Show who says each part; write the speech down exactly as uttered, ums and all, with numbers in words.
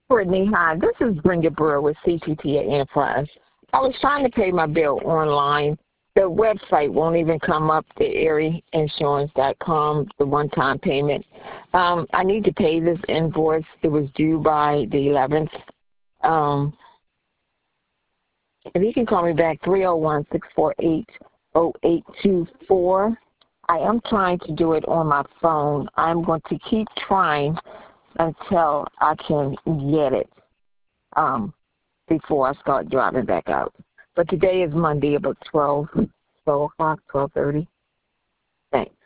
Speaker 1: Brittany, hi. This is Brenda Brewer with C P T A Enterprise. I was trying to pay my bill online. The website won't even come up, the erie insurance dot com, the one-time payment. Um, I need to pay this invoice. It was due by the eleventh. Um, if you can call me back, three oh one, six four eight, oh eight two four. I am trying to do it on my phone. I'm going to keep trying until I can get it um, before I start driving back out. But today is Monday, about twelve, twelve o'clock, twelve thirty. Thanks.